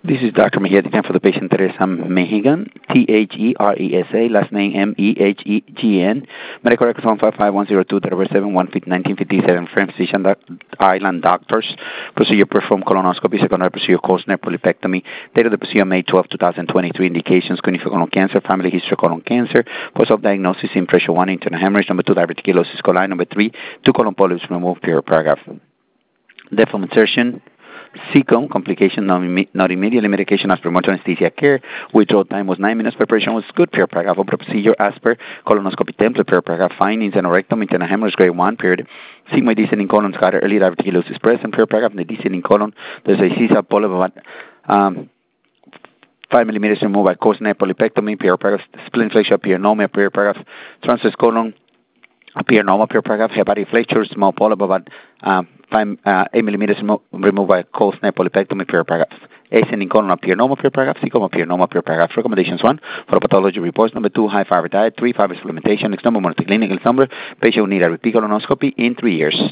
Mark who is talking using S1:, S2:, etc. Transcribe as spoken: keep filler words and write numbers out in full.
S1: This is Doctor Mejia, the for the patient Teresa Mehigan, T H E R E S A, last name M E H E G N, medical records one five five one zero two, December seventh, nineteen fifty-seven, Friend Physician doc, Island Doctors, procedure performed colonoscopy, secondary procedure Costner polypectomy, date of the procedure May twelfth, twenty twenty-three, indications, clinical colon cancer, family history colon cancer, cause of diagnosis, impression one, internal hemorrhage, number two, diverticulosis coli, number three, two colon polyps removed, period paragraph. Death from insertion, C C O M, complication not, imme- not immediately, medication as per mortal anesthesia care. Withdrawal time was nine minutes. Preparation was good. Period. Paragraph. Open procedure as per colonoscopy template. Period. Paragraph. Findings and rectum internal hemorrhage grade one. Period. Sigmoid descending colon scatter early diverticulosis present. Period. Paragraph. In the descending colon, there's a C S A polyp about um, five millimeters removed by Costner polypectomy. Period. Paragraph. Spleen flexure pyenomia. Period. Paragraph. Transverse colon. Appear normal, period paragraph, hepatic flexure, small polyp about uh, five, uh, eight millimeters remo- removed by Costner polypectomy, period paragraph. Ascending colon appear normal, period paragraph. C C O M appear normal, period paragraph. Recommendations one, for pathology reports. Number two, high fiber diet. Three, fiber supplementation. Next number, more clinical number. Patient will need a repeat colonoscopy in three years.